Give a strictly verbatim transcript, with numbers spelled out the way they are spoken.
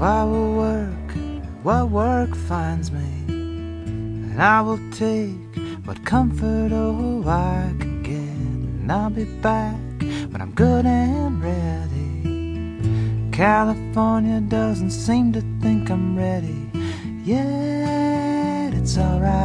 I will work what work finds me, and I will take what comfort oh I can get, and I'll be back when I'm good and ready. California doesn't seem to think I'm ready yet. It's alright.